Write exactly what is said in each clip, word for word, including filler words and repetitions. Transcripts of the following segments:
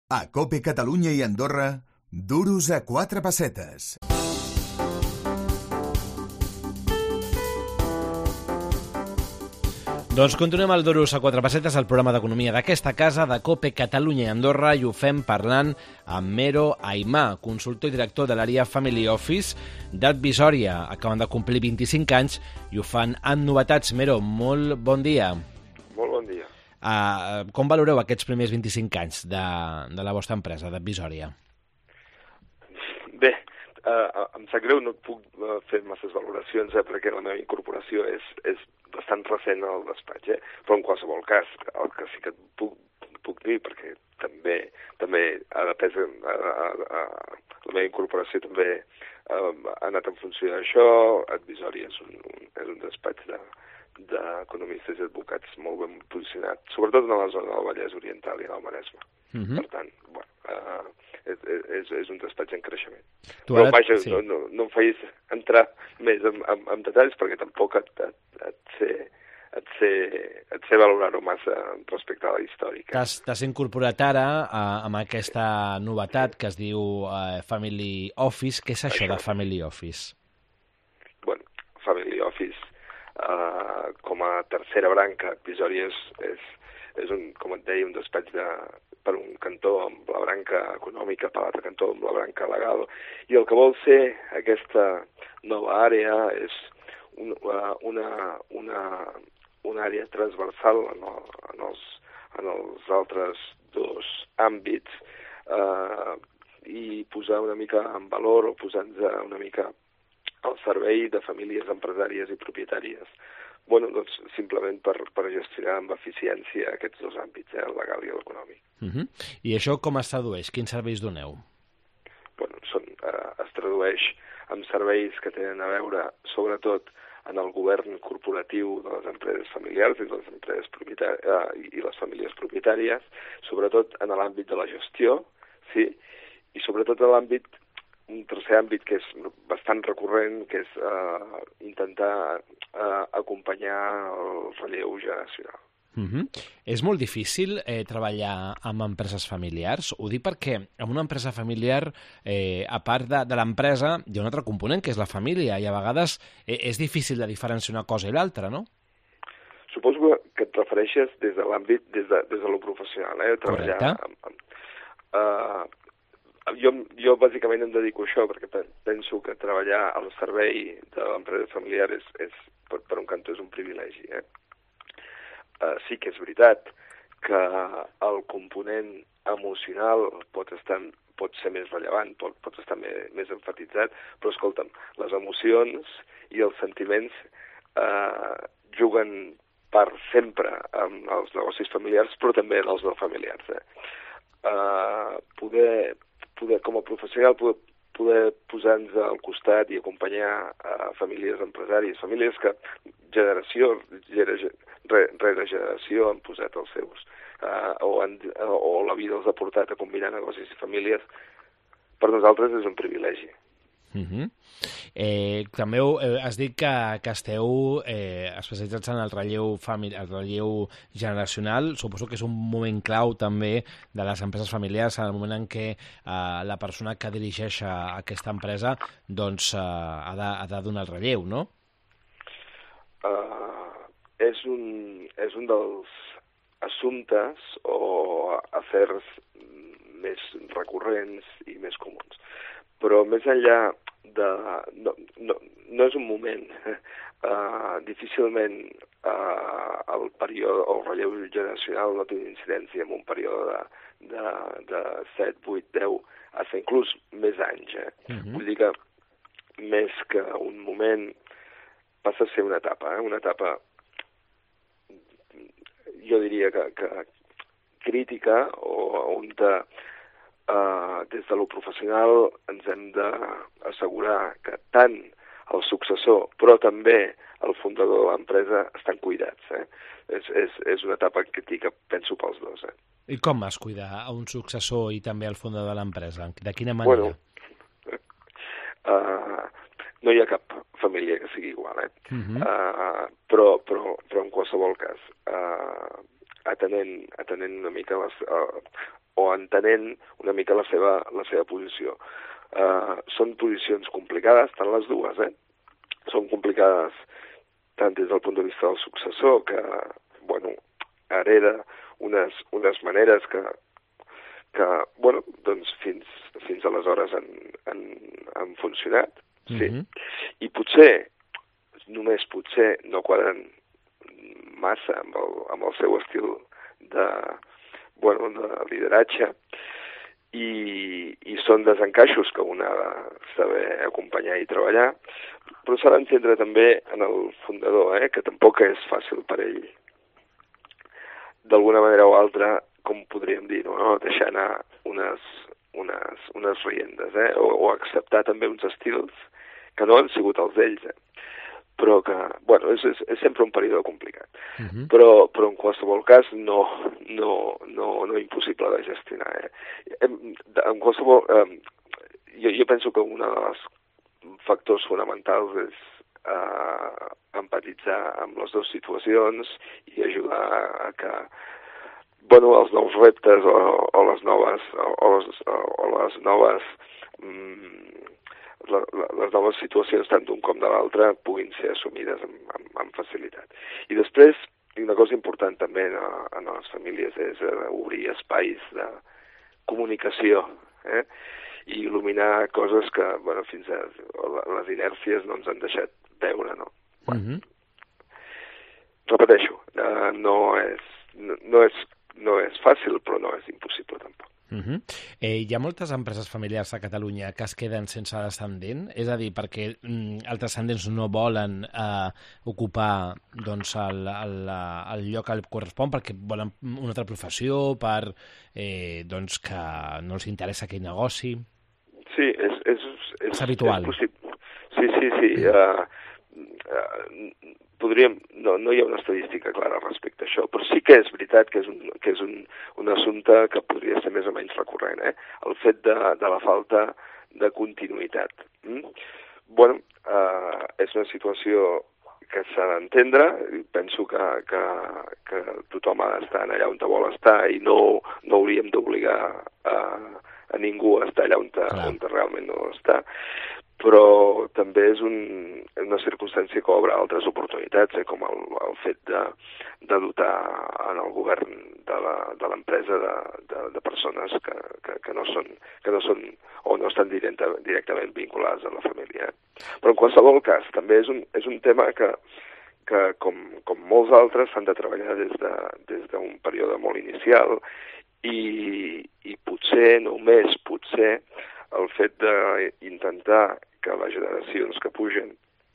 A COPE Catalunya i Andorra, duros a quatre pessetes. Doncs continuem el Duros a quatre pessetes, el programa d'economia d'aquesta casa, de COPE Catalunya i Andorra, i ho fem parlant amb Mero Aimà, consultor i director de l'àrea Family Office d'Advisòria. Acaben de complir vint-i-cinc anys i ho fan amb novetats. Mero, molt bon dia. Molt bon dia. Uh, com valoreu aquests primers vint-i-cinc anys de, de la vostra empresa, d'Advisòria? Bé, uh, em sap greu, no puc uh, fer masses valoracions, eh, perquè la meva incorporació és, és bastant recent al despatx, eh? Però en qualsevol cas, el que sí que et puc, puc dir, perquè també també ha depès, a, a, a, la meva incorporació també uh, ha anat en funció d'això. Advisòria és un, un, és un despatx de d'economistes i advocats molt ben posicionat, sobretot en la zona del Vallès Oriental i en el Maresme. Uh-huh. Per tant, bueno, uh, és, és, és un despatx en creixement. Tu ara... Però vaja, sí. no, no, no em facis entrar més en, en, en detalls, perquè tampoc et, et, et sé, et sé, et sé valorar-ho massa respecte a la històrica. T'has incorporat ara uh, amb aquesta novetat que es diu uh, Family Office. Què és això, això de Family Office? Bueno, Family Office, Uh, com a tercera branca, Advisòria és, és, és un, com et deia, un despatx de, per un cantó amb la branca econòmica, per l'altre cantó amb la branca legal, i el que vol ser aquesta nova àrea és un, uh, una, una, una àrea transversal en, el, en, els, en els altres dos àmbits, uh, i posar una mica en valor, o posar-nos una mica al servei de famílies empresàries i propietàries. Bueno, doncs simplement per, per gestionar amb eficiència aquests dos àmbits, eh, el legal i l'econòmic. Uh-huh. I això com es tradueix? Quins serveis doneu? Bueno, són, eh, es tradueix en serveis que tenen a veure, sobretot, en el govern corporatiu de les empreses familiars i les empreses propietàries, eh, i les famílies propietàries, sobretot en l'àmbit de la gestió, sí, i sobretot en l'àmbit, un tercer àmbit que és bastant recurrent, que és uh, intentar uh, acompanyar el relleu generacional. Uh-huh. És molt difícil eh, treballar amb empreses familiars? Ho dic perquè en una empresa familiar, eh, a part de, de l'empresa, hi ha un altre component, que és la família, i a vegades eh, és difícil de diferenciar una cosa i l'altra, no? Suposo que et refereixes des de l'àmbit, des de, des de lo professional, eh? Treballar Correcte. Amb, amb, uh, Jo, jo bàsicament em dedico a això, perquè penso que treballar al servei de l'empresa familiar és, és per, per un cantó és un privilegi. Eh? Uh, sí que és veritat que el component emocional pot, estar, pot ser més rellevant, pot, pot estar més, més enfatitzat, però escolta'm, les emocions i els sentiments uh, juguen per sempre en els negocis familiars, però també en els no familiars. Eh? Uh, poder... Poder, com a professional, poder, poder posar-nos al costat i acompanyar a famílies empresàries, famílies que generació rere generació han posat els seus, uh, o, han, o la vida els ha portat a combinar negocis i famílies, per nosaltres és un privilegi. Uh-huh. Eh, també eh, has dit que, que esteu eh, especialitzats en el relleu, famili- el relleu generacional. Suposo que és un moment clau també de les empreses familiars, en el moment en què eh, la persona que dirigeix a aquesta empresa doncs, eh, ha, de, ha de donar el relleu, no? Uh, és, un, és un dels assumptes o afers més recurrents i més comuns. Però més enllà de... No, no, no és un moment. Uh, difícilment uh, el període o el relleu generacional no té incidència en un període de, de, de set, vuit, deu, fins inclús més anys. Eh? Uh-huh. Vull dir que més que un moment passa a ser una etapa, eh? Una etapa, jo diria que, que crítica, o on de... Uh, des de lo professional ens hem d'assegurar que tant el successor, però també el fundador de l'empresa estan cuidats. Eh? És, és, és una etapa crítica, penso, pels dos. Eh? I com vas cuidar a un successor i també al fundador de l'empresa? De quina manera? Bueno, uh, no hi ha cap família que sigui igual, eh? Uh-huh. uh, però, però, però en qualsevol cas, uh, atenent, atenent una mica les... Uh, o entenent una mica la seva, la seva posició. Uh, són posicions complicades, tant les dues, eh? Són complicades tant des del punt de vista del successor, que, bueno, hereda unes, unes maneres que, que bueno, doncs fins, fins aleshores han, han, han funcionat, sí. Mm-hmm. I potser, només potser, no quadren massa amb el, amb el seu estil de, bueno, de lideratge, i, i són desencaixos que un ha de saber acompanyar i treballar, però s'ha d'entendre també en el fundador, eh, que tampoc és fàcil per ell, d'alguna manera o altra, com podríem dir, no? Deixar anar unes, unes, unes riendes, eh? o, o acceptar també uns estils que no han sigut els d'ells, eh? Però que, bueno, és, és, és sempre un període complicat. Uh-huh. Però, però en qualsevol cas no, no, no, no impossible de gestionar. Eh? En, en qualsevol... Eh, jo, jo penso que un dels factors fonamentals és eh, empatitzar amb les dues situacions i ajudar a que, bueno, els nous reptes o, o les noves o, o, les, o les noves mm, La, la, les noves situacions tant d'un com de l'altre puguin ser assumides amb, amb, amb facilitat. I després, una cosa important també en, en les famílies és obrir espais de comunicació, eh? I il·luminar coses que, bueno, fins a les inèrcies no ens han deixat veure, no? Bueno, mm-hmm. Repeteixo, eh, no, és, no, no, és, no és fàcil, però no és impossible tampoc. Uh-huh. eh, hi ha moltes empreses familiars a Catalunya que es queden sense descendent, és a dir, perquè mm, els descendents no volen eh, ocupar doncs, el, el, el lloc que correspon perquè volen una altra professió, per eh, doncs, que no els interessa aquell negoci. Sí, és, és, és, és habitual. És possible. Sí, sí, sí. Uh, uh, podríem, no, no hi ha una estadística clara respecte a això, però sí que és veritat que és un, que és un, un assumpte que podria ser més o menys recurrent, eh? El fet de, de la falta de continuïtat. Mm? Bueno, eh, és una situació que s'ha d'entendre, penso que, que, que tothom ha d'estar allà on vol estar i no, no hauríem d'obligar a, a ningú a estar allà on, on realment no està, però també és un, una circumstància que obre altres oportunitats, eh, com el, el fet de, de dotar en el govern de l'empresa de, de, de persones que, que, que, no són, que no són o no estan directa, directament vinculades a la família. Però en qualsevol cas, també és un, és un tema que, que com, com molts altres, s'han de treballar des de, des d'un període molt inicial i, i potser, només potser, el fet d'intentar que les generacions que pugen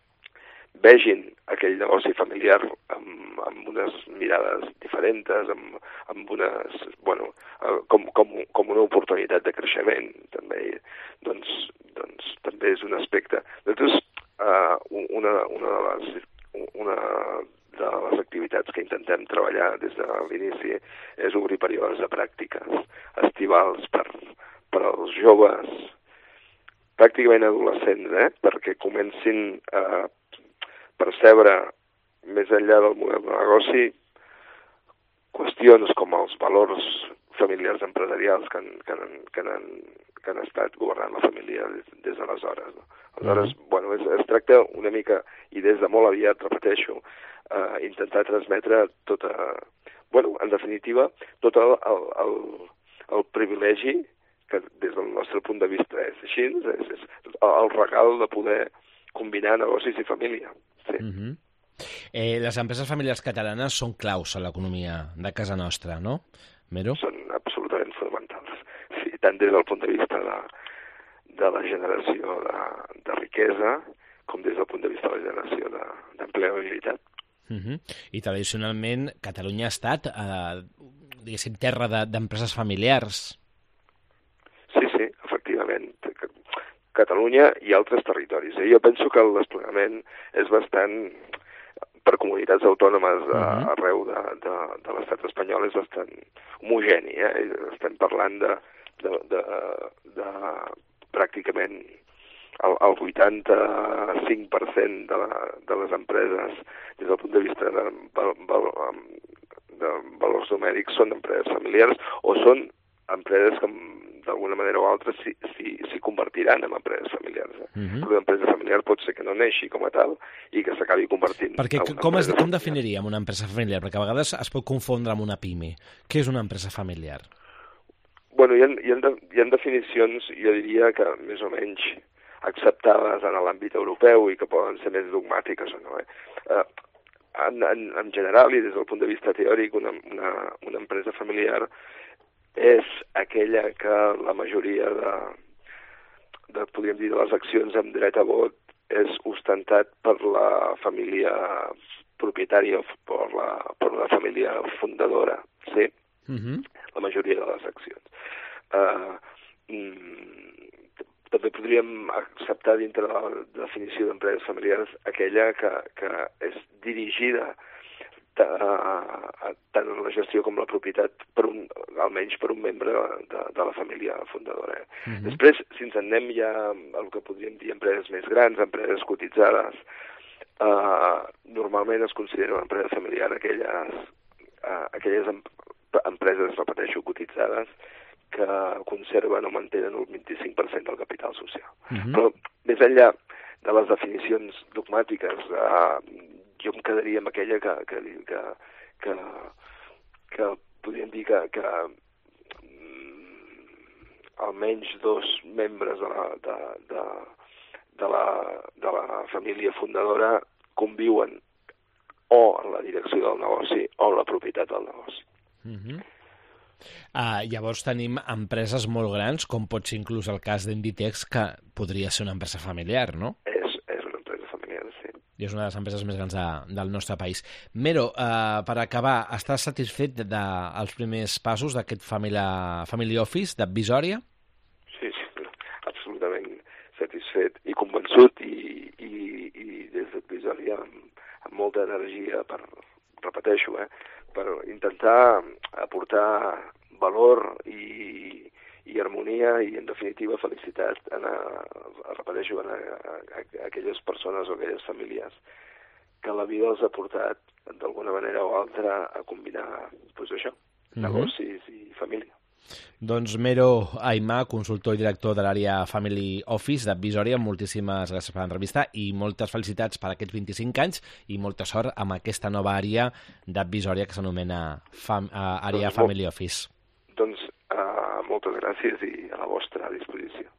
vegin aquell negoci familiar amb, amb unes mirades diferents, amb, amb unes, bueno, com, com, com una oportunitat de creixement, també, doncs, doncs també és un aspecte. Nosaltres, uh, una, una, de les, una de les activitats que intentem treballar des de l'inici és obrir períodes de pràctiques estivals per per als joves pràcticament adolescents, eh? Perquè comencin a percebre més enllà del model de negoci qüestions com els valors familiars empresarials que han, que han, que han, que han estat governant la família des, des d'aleshores. No? Aleshores, mm-hmm. bueno, es, es tracta una mica, i des de molt aviat, repeteixo, eh, intentar transmetre tota, bueno, en definitiva, tot el, el, el, el privilegi que des del nostre punt de vista és així, és, és el regal de poder combinar negocis i família. Sí. Mm-hmm. eh, les empreses familiars catalanes són claus a l'economia de casa nostra, no, Mero? Són absolutament fonamentals. Sí, tant des del punt de vista de, de la generació de, de riquesa com des del punt de vista de la generació d'empleabilitat. Mm-hmm. I tradicionalment Catalunya ha estat, eh, diguéssim, terra d'empreses de, familiars. Sí, sí, efectivament. Catalunya i altres territoris. Eh? Jo penso que el desplegament és bastant, per comunitats autònomes de, uh-huh. arreu de, de, de l'estat espanyol, és bastant homogeni. Eh? Estem parlant de, de, de, de pràcticament el, el vuitanta-cinc per cent de, la, de les empreses, des del punt de vista de, de, de valors numèrics, són empreses familiars o són empreses que d'alguna manera o altra s'hi si, si convertiran en empreses familiars. Eh? Uh-huh. Però l'empresa familiar pot ser que no neixi com a tal i que s'acabi convertint Perquè en una com, es, empresa com definiríem una empresa familiar? Perquè a vegades es pot confondre amb una pime. Què és una empresa familiar? Bueno, hi ha, hi ha, de, hi ha definicions, jo diria que més o menys acceptades en l'àmbit europeu i que poden ser més dogmàtiques o no. Eh? Uh, en, en, en general i des del punt de vista teòric, una, una, una empresa familiar és aquella que la majoria de, de, podríem dir, de les accions amb dret a vot és ostentat per la família propietària o per la, per la família fundadora, sí? Uh-huh. La majoria de les accions. Uh, mm, també podríem acceptar dintre de la definició d'empreses familiars aquella que, que és dirigida tant en la gestió com la propietat per un, almenys per un membre de, de la família fundadora. Uh-huh. Després, si ens en anem ja al que podríem dir empreses més grans, empreses cotitzades, uh, normalment es considera una empresa familiar aquelles, uh, aquelles em, empreses, repeteixo, cotitzades, que conserven o mantenen el vint-i-cinc per cent del capital social. Uh-huh. Però més enllà de les definicions dogmàtiques, uh, jo em quedaria amb aquella que, que, que, que, que podríem dir que, que mm, almenys dos membres de la, de, de, de, la, de la família fundadora conviuen o en la direcció del negoci o en la propietat del negoci. Uh-huh. Uh, llavors tenim empreses molt grans, com pot ser inclús el cas d'Inditex, que podria ser una empresa familiar, no? És, és una empresa familiar, sí. I és una de les empreses més grans de, del nostre país. Mero, uh, per acabar, estàs satisfet dels de, de, primers passos d'aquest family, family Office d'Advisòria? Sí, sí, absolutament satisfet i convençut i, i, i des d'Advisòria amb, amb molta energia per, repeteixo, eh, per intentar aportar valor i, i harmonia i, en definitiva, felicitat a, a, repeteixo, a, a, a aquelles persones o aquelles famílies que la vida els ha portat, d'alguna manera o altra, a combinar, doncs això, uh-huh. negocis i família. Doncs Mero Aimà, consultor i director de l'àrea Family Office d'Advisòria, moltíssimes gràcies per l'entrevista i moltes felicitats per aquests vint-i-cinc anys i molta sort amb aquesta nova àrea d'Advisòria que s'anomena fam, uh, àrea doncs, Family Office. Doncs uh, moltes gràcies i a la vostra disposició.